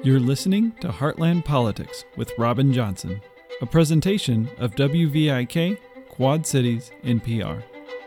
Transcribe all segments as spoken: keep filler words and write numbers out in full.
You're listening to Heartland Politics with Robin Johnson, a presentation of W V I K, Quad Cities, N P R.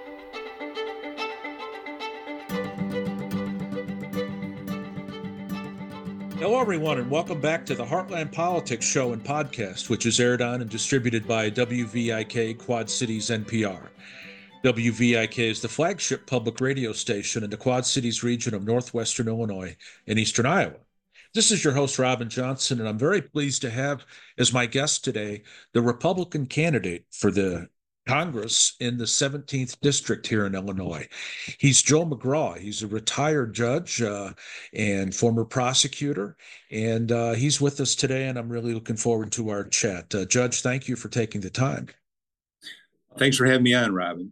Hello, everyone, and welcome back to the Heartland Politics show and podcast, which is aired on and distributed by W V I K, Quad Cities, N P R. W V I K is the flagship public radio station in the Quad Cities region of northwestern Illinois and eastern Iowa. This is your host, Robin Johnson, and I'm very pleased to have as my guest today the Republican candidate for the Congress in the seventeenth District here in Illinois. He's Joe McGraw. He's a retired judge uh, and former prosecutor, and uh, he's with us today, and I'm really looking forward to our chat. Uh, Judge, thank you for taking the time. Thanks for having me on, Robin.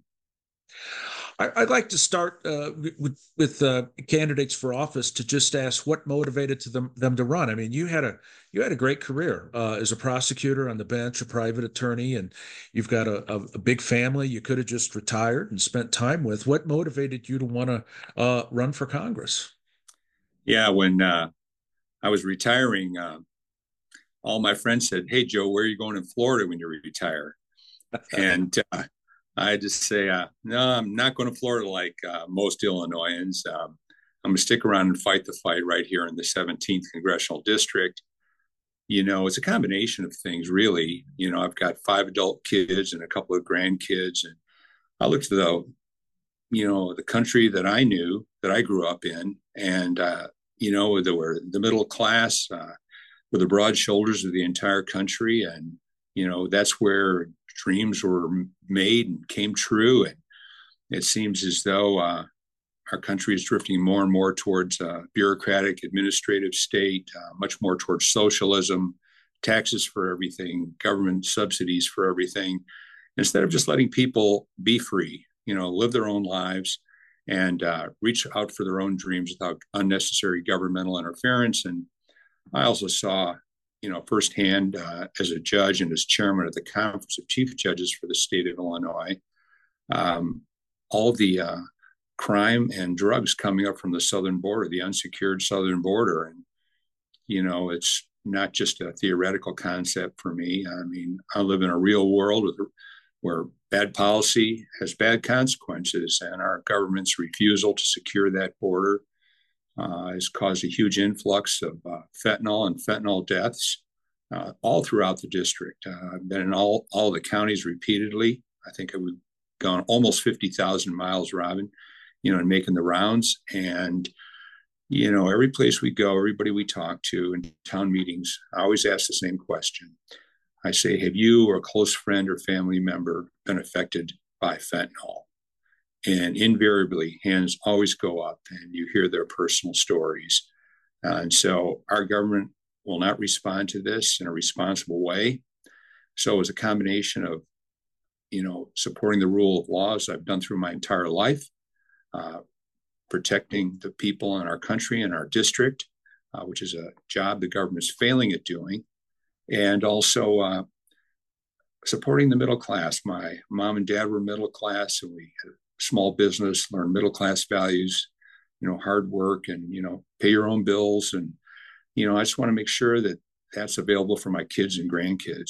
I'd like to start uh, with, with uh, candidates for office to just ask what motivated to them, them to run. I mean, you had a you had a great career uh, as a prosecutor on the bench, a private attorney, and you've got a, a, a big family you could have just retired and spent time with. What motivated you to want to uh, run for Congress? Yeah, when uh, I was retiring, uh, all my friends said, "Hey, Joe, where are you going in Florida when you retire?" and uh, I had to say, uh, no, I'm not going to Florida like uh, most Illinoisans. Um, I'm going to stick around and fight the fight right here in the seventeenth Congressional District. You know, it's a combination of things, really. You know, I've got five adult kids and a couple of grandkids. And I looked at the, you know, the country that I knew, that I grew up in. And, uh, you know, there were the middle class, uh, with the broad shoulders of the entire country. And, you know, that's where dreams were made and came true. And it seems as though uh, our country is drifting more and more towards a bureaucratic administrative state, uh, much more towards socialism, taxes for everything, government subsidies for everything, instead of just letting people be free, you know, live their own lives and uh, reach out for their own dreams without unnecessary governmental interference. And I also saw, you know, firsthand uh, as a judge and as chairman of the Conference of Chief Judges for the state of Illinois, um, all the uh, crime and drugs coming up from the southern border, the unsecured southern border. And, you know, it's not just a theoretical concept for me. I mean, I live in a real world where bad policy has bad consequences, and our government's refusal to secure that border Uh, has caused a huge influx of uh, fentanyl and fentanyl deaths uh, all throughout the district. Uh, I've been in all, all the counties repeatedly. I think we've gone almost fifty thousand miles, Robin, you know, and making the rounds. And, you know, every place we go, everybody we talk to in town meetings, I always ask the same question. I say, have you or a close friend or family member been affected by fentanyl? And invariably, hands always go up and you hear their personal stories. Uh, and so our government will not respond to this in a responsible way. So as a combination of, you know, supporting the rule of law, as I've done through my entire life, uh, protecting the people in our country and our district, uh, which is a job the government is failing at doing, and also uh, supporting the middle class. My mom and dad were middle class, and we had small business, learn middle class values, you know, hard work and, you know, pay your own bills. And, you know, I just want to make sure that that's available for my kids and grandkids.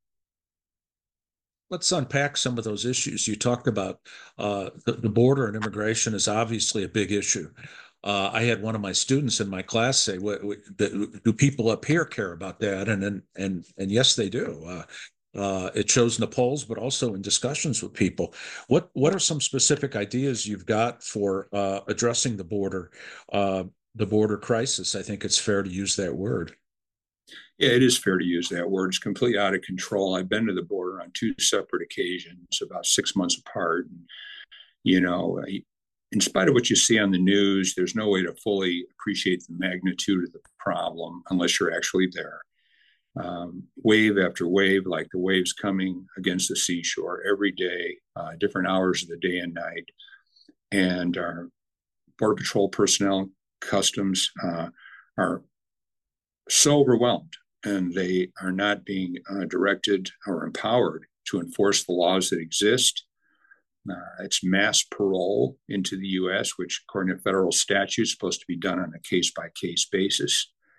Let's unpack some of those issues. You talked about uh, the, the border and immigration is obviously a big issue. Uh, I had one of my students in my class say, what, what, do people up here care about that? And and and, and yes, they do. Uh, Uh, it shows in the polls, but also in discussions with people. What what are some specific ideas you've got for uh, addressing the border, uh, the border crisis? I think it's fair to use that word. Yeah, it is fair to use that word. It's completely out of control. I've been to the border on two separate occasions, about six months apart. And, you know, in spite of what you see on the news, there's no way to fully appreciate the magnitude of the problem unless you're actually there. Um, wave after wave, like the waves coming against the seashore every day, uh, different hours of the day and night. And our Border Patrol personnel, customs, uh, are so overwhelmed, and they are not being uh, directed or empowered to enforce the laws that exist. Uh, it's mass parole into the U S, which according to federal statute is supposed to be done on a case-by-case basis.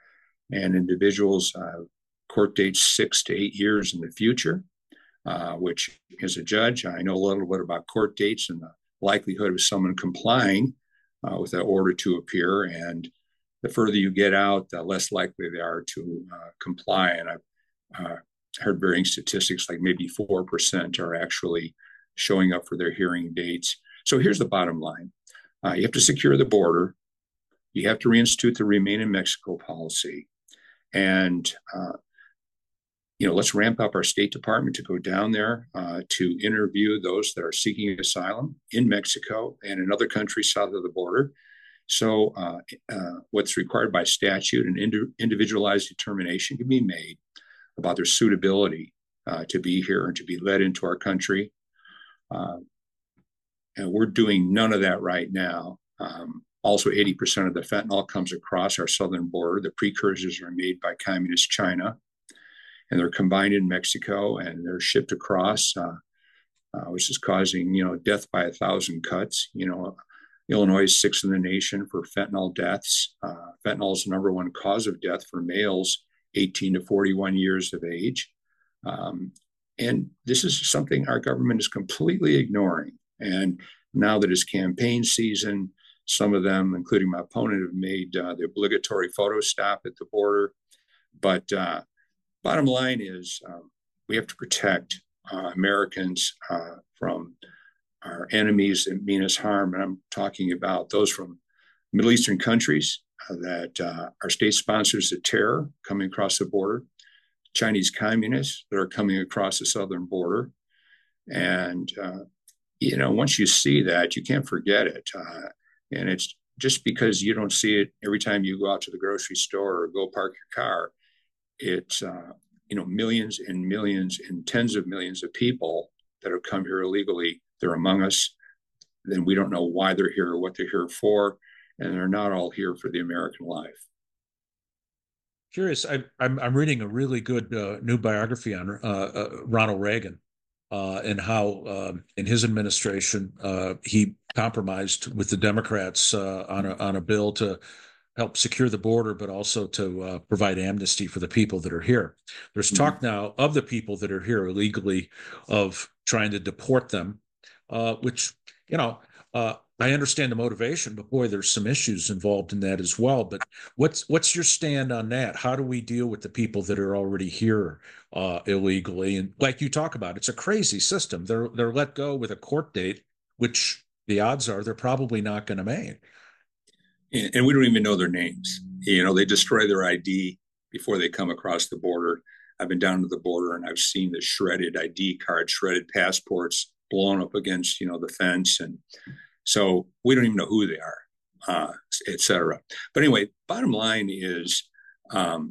and individuals uh, court dates six to eight years in the future, uh, which as a judge, I know a little bit about court dates and the likelihood of someone complying uh, with that order to appear. And the further you get out, the less likely they are to uh, comply. And I've uh, heard varying statistics, like maybe four percent are actually showing up for their hearing dates. So here's the bottom line. Uh, you have to secure the border. You have to reinstitute the Remain in Mexico policy. And, uh, you know, let's ramp up our State Department to go down there uh, to interview those that are seeking asylum in Mexico and in other countries south of the border. So uh, uh, what's required by statute, an ind- individualized determination can be made about their suitability uh, to be here and to be led into our country. Uh, and we're doing none of that right now. Um, also, eighty percent of the fentanyl comes across our southern border. The precursors are made by communist China, and they're combined in Mexico, and they're shipped across, uh, uh, which is causing, you know, death by a thousand cuts. You know, Illinois is sixth in the nation for fentanyl deaths. Uh, fentanyl is the number one cause of death for males eighteen to forty-one years of age. Um, and this is something our government is completely ignoring. And now that it's campaign season, some of them, including my opponent, have made uh, the obligatory photo stop at the border. But uh, bottom line is um, we have to protect uh, Americans uh, from our enemies that mean us harm. And I'm talking about those from Middle Eastern countries uh, that uh, are state sponsors of terror coming across the border, Chinese communists that are coming across the southern border. And, uh, you know, once you see that, you can't forget it. Uh, and it's just because you don't see it every time you go out to the grocery store or go park your car. It's, uh, you know, millions and millions and tens of millions of people that have come here illegally. They're among us. Then we don't know why they're here or what they're here for. And they're not all here for the American life. Curious, I, I'm I'm reading a really good uh, new biography on uh, uh, Ronald Reagan uh, and how um, in his administration uh, he compromised with the Democrats uh, on a on a bill to help secure the border, but also to uh, provide amnesty for the people that are here. There's Mm-hmm. talk now of the people that are here illegally of trying to deport them, uh, which you know. Uh, I understand the motivation, but boy, there's some issues involved in that as well. But what's what's your stand on that? How do we deal with the people that are already here uh, illegally? And like you talk about, it's a crazy system. They're they're let go with a court date, which the odds are they're probably not going to make. And we don't even know their names. You know, they destroy their I D before they come across the border. I've been down to the border and I've seen the shredded I D cards, shredded passports blown up against, you know, the fence. And so we don't even know who they are, uh, et cetera. But anyway, bottom line is, um,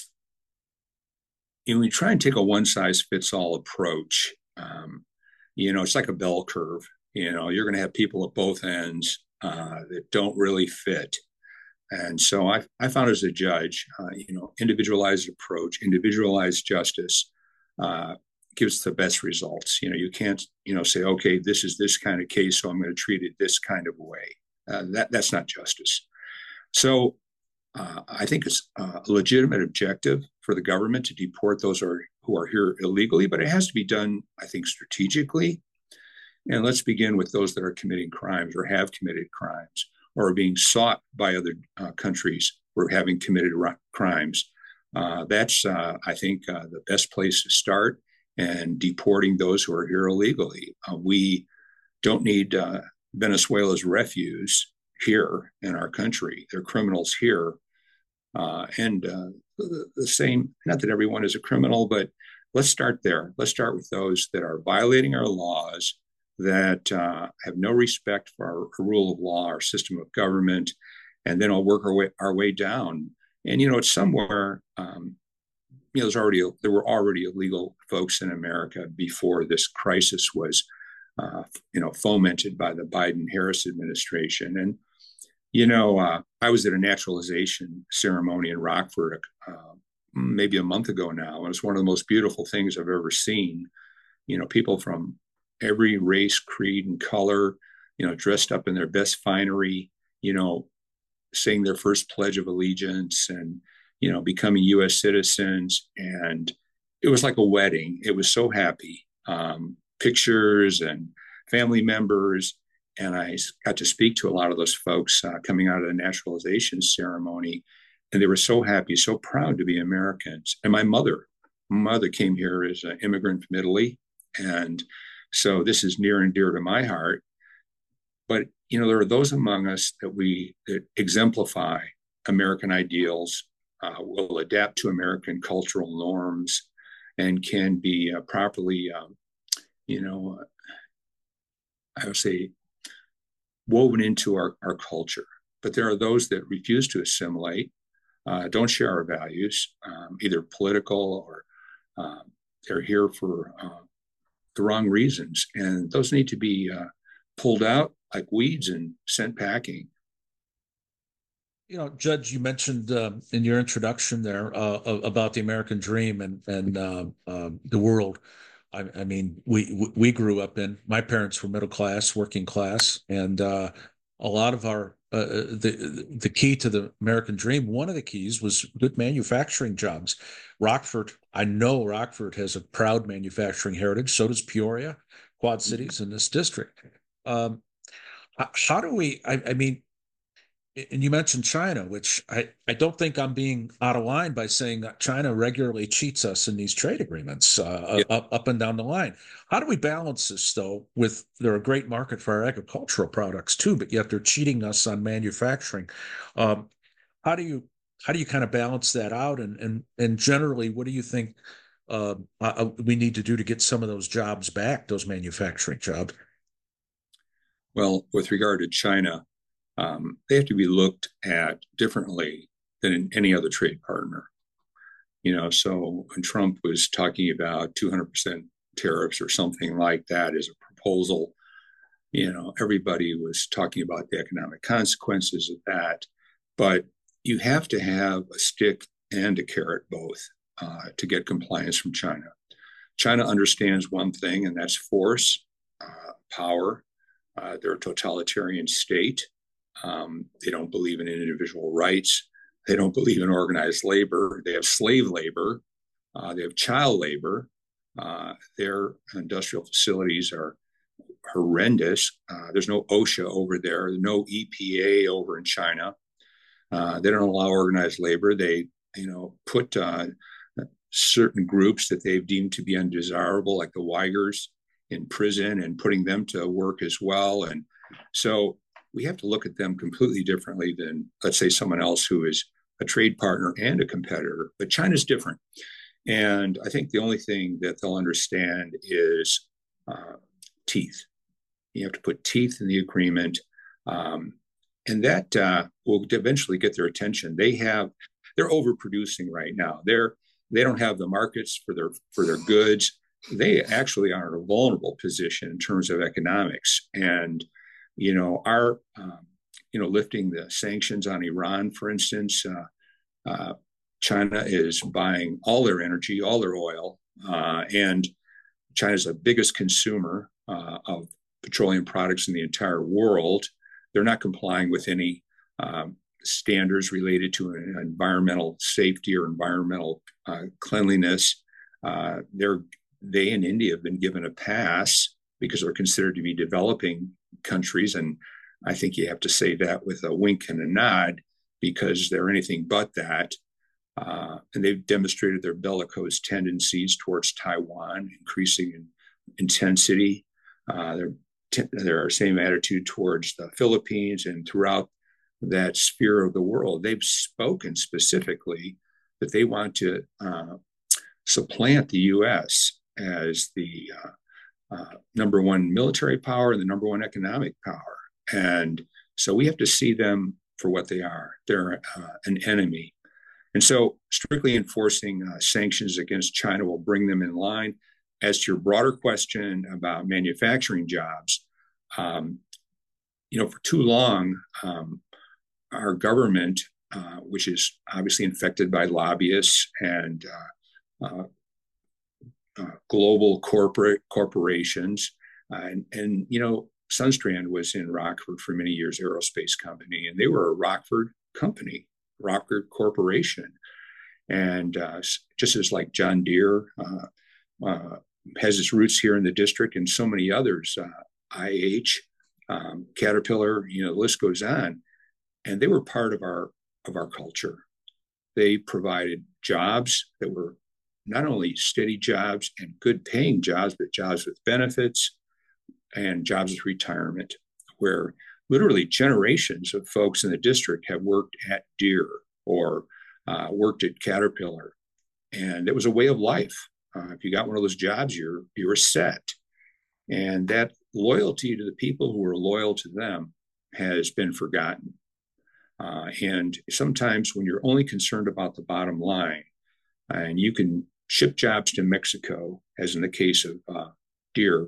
you know, we try and take a one size fits all approach. Um, you know, it's like a bell curve. You know, you're going to have people at both ends uh, that don't really fit. And so I, I found as a judge, uh, you know, individualized approach, individualized justice uh, gives the best results. You know, you can't, you know, say, okay, this is this kind of case, so I'm going to treat it this kind of way. Uh, that that's not justice. So uh, I think it's a legitimate objective for the government to deport those are, who are here illegally, but it has to be done, I think, strategically. And let's begin with those that are committing crimes or have committed crimes or are being sought by other uh, countries for having committed r- crimes. Uh, that's, uh, I think, uh, the best place to start. And deporting those who are here illegally. Uh, we don't need uh, Venezuela's refuse here in our country. They're criminals here. Uh, and uh, the, the same, not that everyone is a criminal, but let's start there. Let's start with those that are violating our laws, that uh, have no respect for our, our rule of law, our system of government, and then I'll work our way, our way down. And, you know, it's somewhere, um, you know, there's already there were already illegal folks in America before this crisis was, uh, you know, fomented by the Biden-Harris administration. And you know, uh, I was at a naturalization ceremony in Rockford uh, maybe a month ago now, and it's one of the most beautiful things I've ever seen. You know, people from every race, creed, and color, you know, dressed up in their best finery, you know, saying their first Pledge of Allegiance and you know, becoming U S citizens. And it was like a wedding. It was so happy. Um, pictures and family members. And I got to speak to a lot of those folks uh, coming out of the naturalization ceremony. And they were so happy, so proud to be Americans. And my mother, my mother came here as an immigrant from Italy. And so this is near and dear to my heart. But, you know, there are those among us that we that exemplify American ideals, uh, will adapt to American cultural norms, and can be uh, properly, um, you know, I would say, woven into our, our culture. But there are those that refuse to assimilate, uh, don't share our values, um, either political or uh, they're here for uh, the wrong reasons. And those need to be uh, pulled out like weeds and sent packing. You know, Judge, you mentioned uh, in your introduction there uh, about the American dream and and uh, uh, the world. I, I mean, we we grew up in. My parents were middle class, working class, and uh, a lot of our uh, the the key to the American dream. One of the keys was good manufacturing jobs. Rockford, I know Rockford has a proud manufacturing heritage. So does Peoria, Quad Cities in this district. Um, how do we? I, I mean. And you mentioned China, which I, I don't think I'm being out of line by saying that China regularly cheats us in these trade agreements uh, Yeah. up, up and down the line. How do we balance this, though, with they're a great market for our agricultural products, too, but yet they're cheating us on manufacturing? Um, how do you how do you kind of balance that out? And and and generally, what do you think uh, uh, we need to do to get some of those jobs back, those manufacturing jobs? Well, with regard to China, Um, they have to be looked at differently than in any other trade partner. You know, so when Trump was talking about two hundred percent tariffs or something like that as a proposal, you know, everybody was talking about the economic consequences of that. But you have to have a stick and a carrot both uh, to get compliance from China. China understands one thing, and that's force, uh, power. Uh, they're a totalitarian state. Um, they don't believe in individual rights. They don't believe in organized labor. They have slave labor. Uh, they have child labor. Uh, their industrial facilities are horrendous. Uh, there's no OSHA over there. There's no E P A over in China. Uh, they don't allow organized labor. They, you know, put uh, certain groups that they've deemed to be undesirable, like the Uyghurs, in prison and putting them to work as well. And so we have to look at them completely differently than, let's say, someone else who is a trade partner and a competitor. But China's different. And I think the only thing that they'll understand is uh, teeth. You have to put teeth in the agreement. Um, and that uh, will eventually get their attention. They have, they're overproducing right now. They're, they don't have the markets for their, for their goods. They actually are in a vulnerable position in terms of economics. And you know, our, um, you know, lifting the sanctions on Iran, for instance, uh, uh, China is buying all their energy, all their oil, uh, and China's the biggest consumer uh, of petroleum products in the entire world. They're not complying with any um, standards related to environmental safety or environmental uh, cleanliness. Uh, they're, they and India have been given a pass because they're considered to be developing countries. And I think you have to say that with a wink and a nod because they're anything but that. Uh, and they've demonstrated their bellicose tendencies towards Taiwan, increasing in intensity. Uh, their, their same attitude towards the Philippines and throughout that sphere of the world. They've spoken specifically that they want to uh, supplant the U S as the uh, Uh, number one military power and the number one economic power. And so we have to see them for what they are. They're uh, an enemy. And so strictly enforcing uh, sanctions against China will bring them in line. As to your broader question about manufacturing jobs, um, you know, for too long, um, our government, uh, which is obviously infected by lobbyists and uh, uh, Uh, global corporate corporations. Uh, and, and, you know, Sunstrand was in Rockford for many years, aerospace company, and they were a Rockford company, Rockford Corporation. And uh, just as like John Deere uh, uh, has its roots here in the district, and so many others, uh, I H, um, Caterpillar, you know, the list goes on. And they were part of our of our culture. They provided jobs that were not only steady jobs and good paying jobs, but jobs with benefits and jobs with retirement, where literally generations of folks in the district have worked at Deere or uh, worked at Caterpillar. And it was a way of life. Uh, if you got one of those jobs, you're, you're set. And that loyalty to the people who were loyal to them has been forgotten. Uh, and sometimes when you're only concerned about the bottom line, and you can ship jobs to Mexico, as in the case of uh, Deere,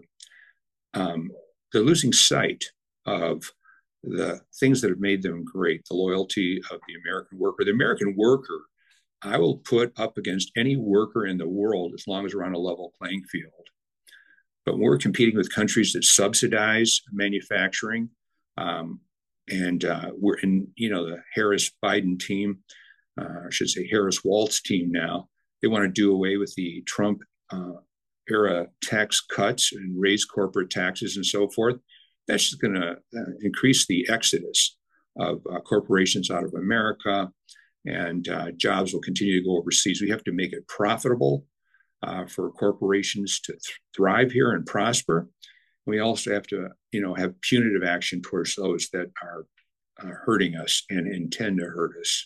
um, they're losing sight of the things that have made them great, the loyalty of the American worker. The American worker, I will put up against any worker in the world as long as we're on a level playing field. But when we're competing with countries that subsidize manufacturing, um, and uh, we're in, you know, the Harris-Biden team, uh, I should say Harris-Walz team now, they want to do away with the Trump uh, era tax cuts and raise corporate taxes and so forth. That's just going to uh, increase the exodus of uh, corporations out of America, and uh, jobs will continue to go overseas. We have to make it profitable uh, for corporations to th- thrive here and prosper. We also have to, you know, have punitive action towards those that are uh, hurting us and intend to hurt us.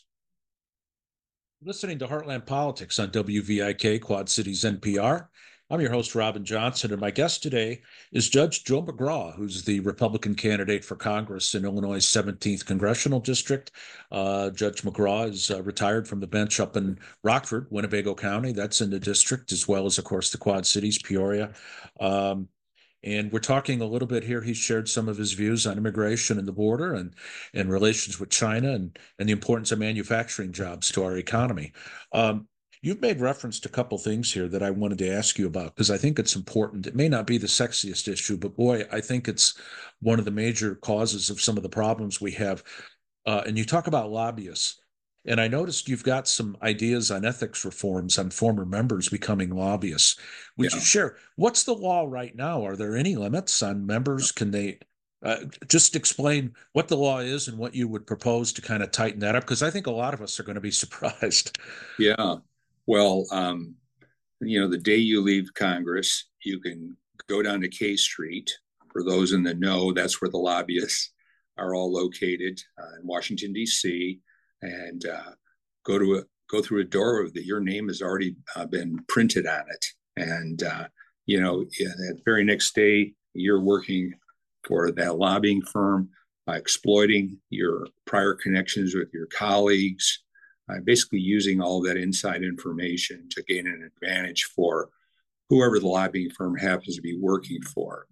Listening to Heartland Politics on W V I K, Quad Cities N P R. I'm your host, Robin Johnson, and my guest today is Judge Joe McGraw, who's the Republican candidate for Congress in Illinois' seventeenth Congressional District. Uh, Judge McGraw is uh, retired from the bench up in Rockford, Winnebago County. That's in the district, as well as, of course, the Quad Cities, Peoria. Um, And we're talking a little bit here. He shared some of his views on immigration and the border and, and relations with China and, and the importance of manufacturing jobs to our economy. Um, you've made reference to a couple things here that I wanted to ask you about, because I think it's important. It may not be the sexiest issue, but boy, I think it's one of the major causes of some of the problems we have. Uh, and you talk about lobbyists. And I noticed you've got some ideas on ethics reforms on former members becoming lobbyists. Would Yeah. you share what's the law right now? Are there any limits on members? Can they uh, just explain what the law is and what you would propose to kind of tighten that up? Because I think a lot of us are going to be surprised. Yeah. Well, um, you know, the day you leave Congress, you can go down to K Street. For those in the know, that's where the lobbyists are all located uh, in Washington, D C, and uh, go to a go through a door that your name has already uh, been printed on it. And, uh, you know, that very next day, you're working for that lobbying firm, uh, exploiting your prior connections with your colleagues, uh, basically using all that inside information to gain an advantage for whoever the lobbying firm happens to be working for.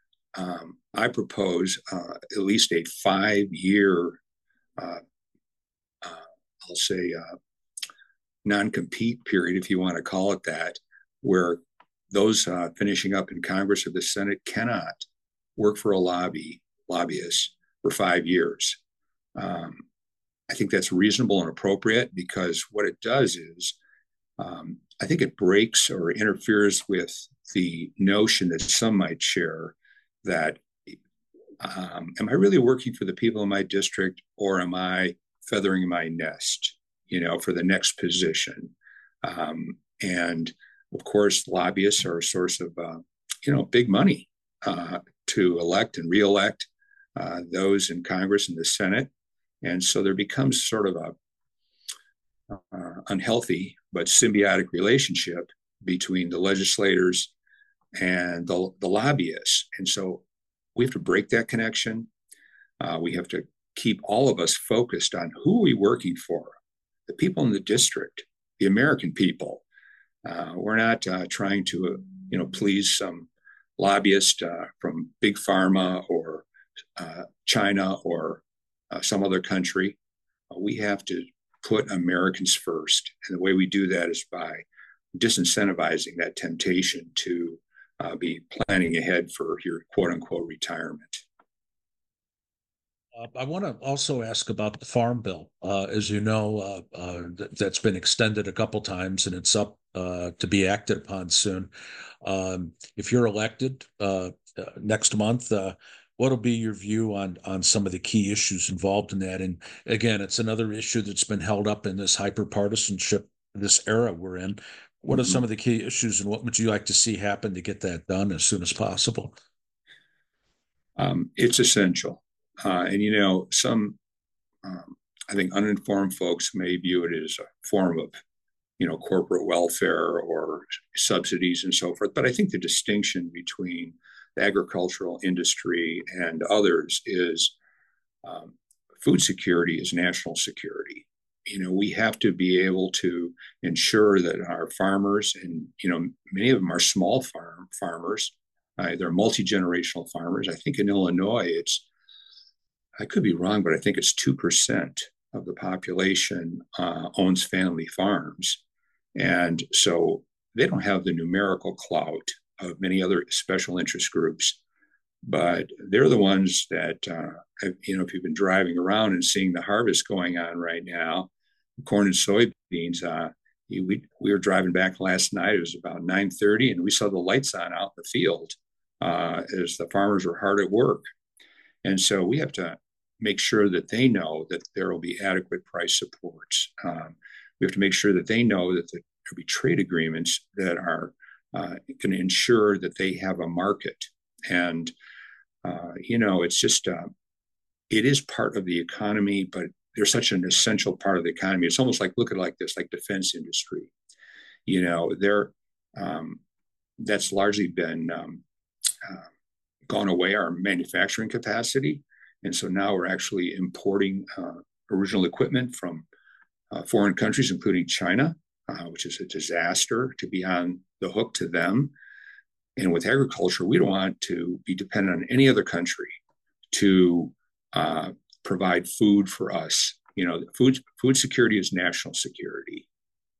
Um, I propose uh, at least a five-year, uh, uh, I'll say, uh, non-compete period, if you want to call it that, where those uh, finishing up in Congress or the Senate cannot work for a lobby lobbyist for five years. Um, I think that's reasonable and appropriate, because what it does is um, I think it breaks or interferes with the notion that some might share that um, am I really working for the people in my district, or am I feathering my nest, you know, for the next position? Um, and of course, lobbyists are a source of, uh, you know, big money uh, to elect and reelect uh, those in Congress and the Senate. And so there becomes sort of a uh, unhealthy but symbiotic relationship between the legislators and the, the lobbyists. And so we have to break that connection. Uh, we have to keep all of us focused on who are we working for, the people in the district, the American people. Uh, we're not uh, trying to, uh, you know, please some lobbyist uh, from big pharma or uh, China or uh, some other country. Uh, we have to put Americans first. And the way we do that is by disincentivizing that temptation to uh, be planning ahead for your quote unquote retirement. Uh, I want to also ask about the Farm Bill. Uh, as you know, uh, uh, th- that's been extended a couple times and it's up uh, to be acted upon soon. Um, if you're elected uh, uh, next month, uh, what'll be your view on on some of the key issues involved in that? And again, it's another issue that's been held up in this hyper-partisanship, this era we're in. What are some Mhm. of the key issues, and what would you like to see happen to get that done as soon as possible? Um, it's essential. Uh, and, you know, some, um, I think, uninformed folks may view it as a form of, you know, corporate welfare or subsidies and so forth. But I think the distinction between the agricultural industry and others is um, food security is national security. You know, we have to be able to ensure that our farmers, and you know, many of them are small farm farmers. Uh, they're multi-generational farmers. I think in Illinois, it's, I could be wrong, but I think it's two percent of the population uh, owns family farms. And so they don't have the numerical clout of many other special interest groups, but they're the ones that, uh, have, you know, if you've been driving around and seeing the harvest going on right now, corn and soybeans, uh, we, we were driving back last night. It was about nine thirty, and we saw the lights on out in the field uh, as the farmers were hard at work. And so we have to make sure that they know that there will be adequate price supports. Um, we have to make sure that they know that there will be trade agreements that are uh, going to ensure that they have a market. And, uh, you know, it's just, uh, it is part of the economy, but they're such an essential part of the economy. It's almost like, look at it like this, like defense industry. You know, they're, um, that's largely been um, uh, gone away, our manufacturing capacity. And so now we're actually importing uh, original equipment from uh, foreign countries, including China, uh, which is a disaster to be on the hook to them. And with agriculture, we don't want to be dependent on any other country to uh, provide food for us. You know, food food security is national security.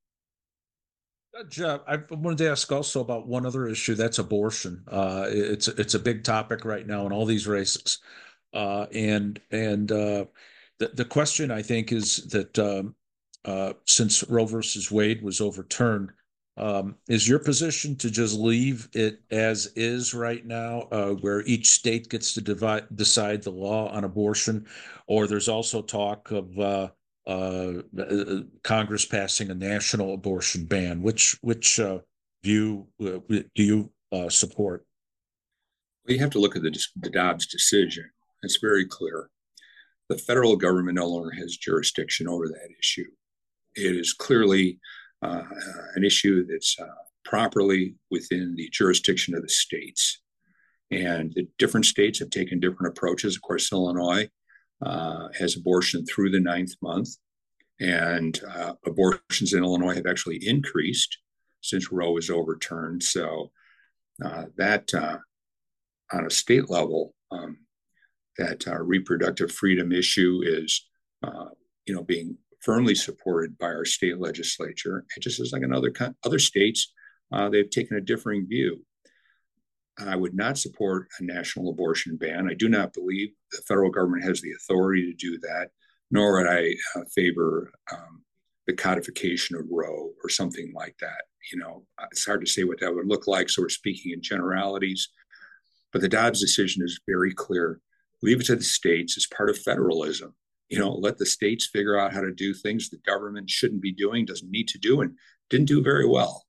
Judge, uh, I wanted to ask also about one other issue. That's abortion. Uh, it's it's a big topic right now in all these races, uh, and and uh, the the question I think is that um, uh, since Roe versus Wade was overturned, um, is your position to just leave it as is right now, uh, where each state gets to divide, decide the law on abortion, or there's also talk of uh, uh, uh, Congress passing a national abortion ban? Which which uh, view uh, do you uh, support? Well, you have to look at the, the Dobbs decision. It's very clear. The federal government no longer has jurisdiction over that issue. It is clearly uh, an issue that's uh, properly within the jurisdiction of the states. And the different states have taken different approaches. Of course, Illinois uh, has abortion through the ninth month, and uh, abortions in Illinois have actually increased since Roe was overturned. So uh, that, uh, on a state level, um, that uh, reproductive freedom issue is, uh, you know, being firmly supported by our state legislature. It just is like in other other states, uh, they've taken a differing view. I would not support a national abortion ban. I do not believe the federal government has the authority to do that, nor would I uh, favor um, the codification of Roe or something like that. You know, it's hard to say what that would look like, so we're speaking in generalities. But the Dobbs decision is very clear. Leave it to the states as part of federalism. You know, let the states figure out how to do things the government shouldn't be doing, doesn't need to do, and didn't do very well.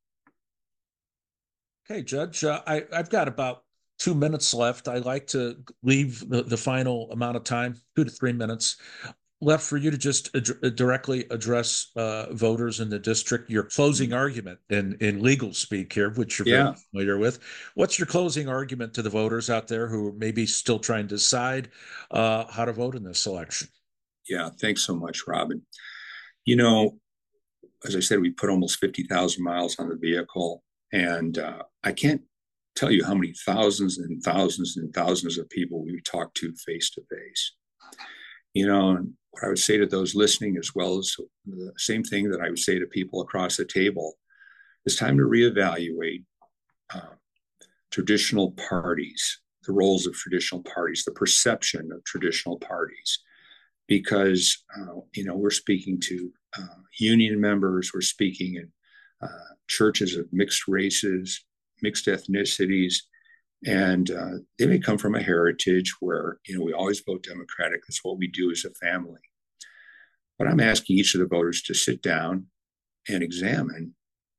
Okay, Judge, uh, I, I've got about two minutes left. I like to leave the, the final amount of time, two to three minutes, left for you to just ad- directly address uh, voters in the district. Your closing argument in, in legal speak here, which you're very Yeah, familiar with. What's your closing argument to the voters out there who are maybe still trying to decide uh, how to vote in this election? yeah. Thanks so much, Robin. You know, as I said, we put almost fifty thousand miles on the vehicle. And uh, I can't tell you how many thousands and thousands and thousands of people we talk to face to face. You know, and what I would say to those listening, as well as the same thing that I would say to people across the table, it's time to reevaluate uh, traditional parties, the roles of traditional parties, the perception of traditional parties, because, uh, you know, we're speaking to uh, union members, we're speaking in uh, churches of mixed races, mixed ethnicities, and uh, they may come from a heritage where, you know, we always vote Democratic. That's what we do as a family. But I'm asking each of the voters to sit down and examine,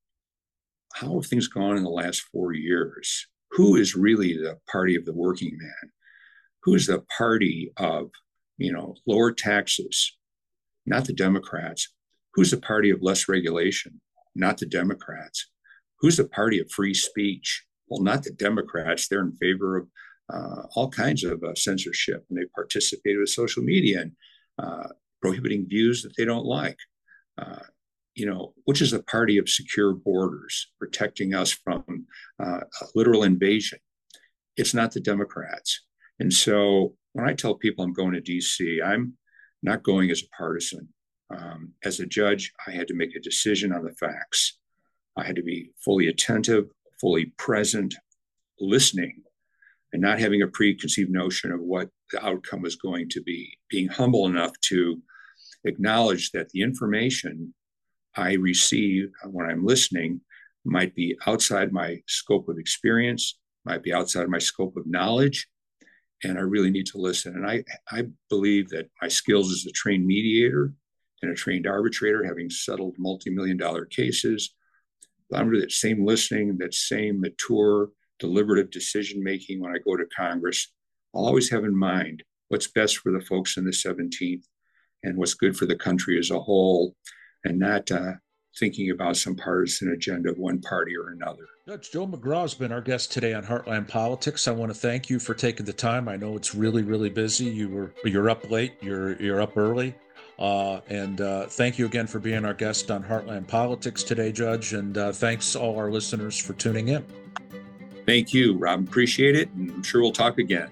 how have things gone in the last four years? Who is really the party of the working man? Who is the party of, you know, lower taxes? Not the Democrats. Who's the party of less regulation? Not the Democrats. Who's the party of free speech? Well, not the Democrats. They're in favor of uh, all kinds of uh, censorship, and they participated with social media and uh, prohibiting views that they don't like. Uh, you know, which is the party of secure borders, protecting us from uh, a literal invasion? It's not the Democrats. And so when I tell people I'm going to D C, I'm not going as a partisan. Um, as a judge, I had to make a decision on the facts. I had to be fully attentive, fully present, listening, and not having a preconceived notion of what the outcome was going to be, being humble enough to acknowledge that the information I receive when I'm listening might be outside my scope of experience, might be outside my scope of knowledge, and I really need to listen. And I, I believe that my skills as a trained mediator and a trained arbitrator, having settled multi-million dollar cases, under that same listening, that same mature, deliberative decision-making when I go to Congress, I'll always have in mind what's best for the folks in the seventeenth and what's good for the country as a whole, and not uh, thinking about some partisan agenda of one party or another. Judge Joe McGraw has been our guest today on Heartland Politics. I want to thank you for taking the time. I know it's really, really busy. You were you're up late. You're you're up early, uh, and uh, thank you again for being our guest on Heartland Politics today, Judge. And uh, thanks all our listeners for tuning in. Thank you, Rob. Appreciate it, and I'm sure we'll talk again.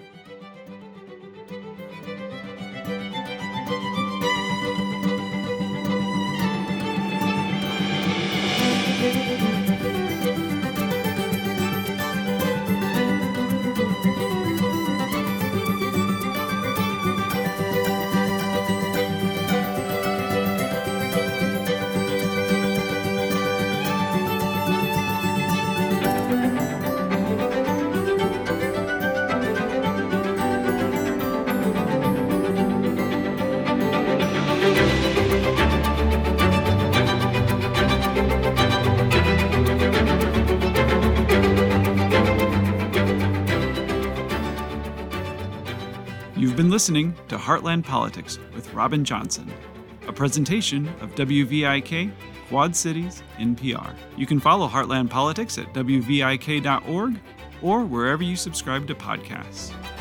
You've been listening to Heartland Politics with Robin Johnson, a presentation of W V I K, Quad Cities, N P R. You can follow Heartland Politics at W V I K dot org or wherever you subscribe to podcasts.